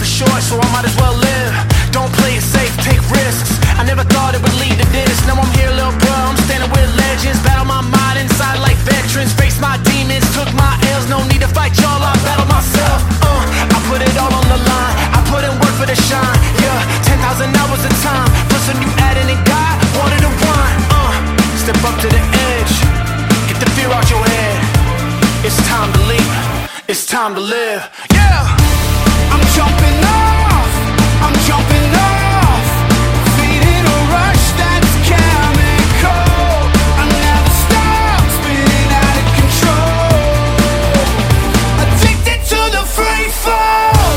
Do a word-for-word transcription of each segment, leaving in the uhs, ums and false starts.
short, so I might as well live. Don't play it safe, take risks. I never thought it would lead to this. Now I'm here, little bro, I'm standing with legends. Battle my mind inside like veterans. Face my demons, took my L's. No need to fight y'all, I battle myself. uh, I put it all on the line. I put in work for the shine. Yeah, ten thousand hours of time. Plus when you add in a guy, wanted to run. uh, Step up to the edge, get the fear out your head. It's time to leap, it's time to live. Yeah, I'm jumping off, I'm jumping off. Feet in a rush that's chemical. I never stop, spinning out of control. Addicted to the free fall.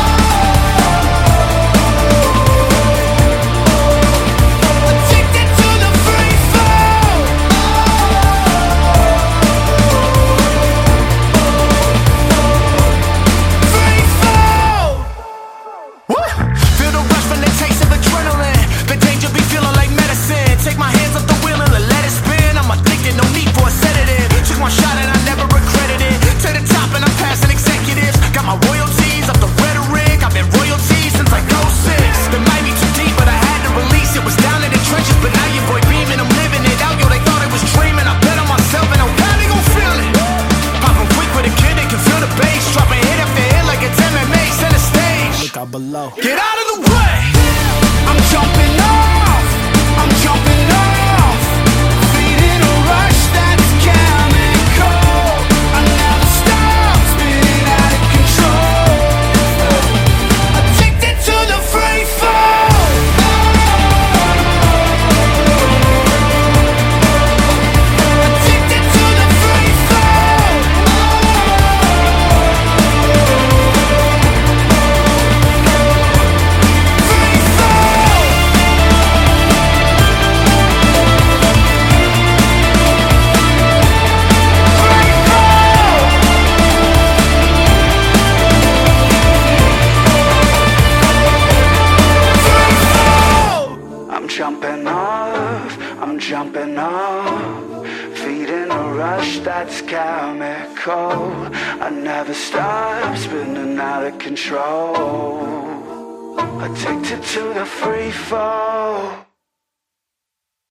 Addicted to the free fall. Free fall. Woo! Feel the rush from the taste of adrenaline. The danger be feeling like medicine. Take my hands off the wheel and let it spin. I'm addicted, no need for a sedative. Took my shot and I never regretted it. To the top and I'm passing executives. Got my royalties off the rhetoric. I've been royalty since like oh six. That might be too deep, but I had to release it. Was down in the trenches, but now your boy beaming. I'm living it out, yo, they thought I was dreaming. I bet on myself and I'm probably gon' feel it. Popping quick with a kid that can feel the bass. Dropping hit after hit like it's M M A. Center stage. Look out below. Get out of the way. I'm jumping off, I'm jumping off. Feet in a rush that's chemical. I never stop, spinning out of control. Addicted to the free fall. Addicted to the free fall. Free fall. I'm jumping off, I'm jumping off. Feet in a rush that's chemical. I never stop, spinning out of control. Addicted to the free fall.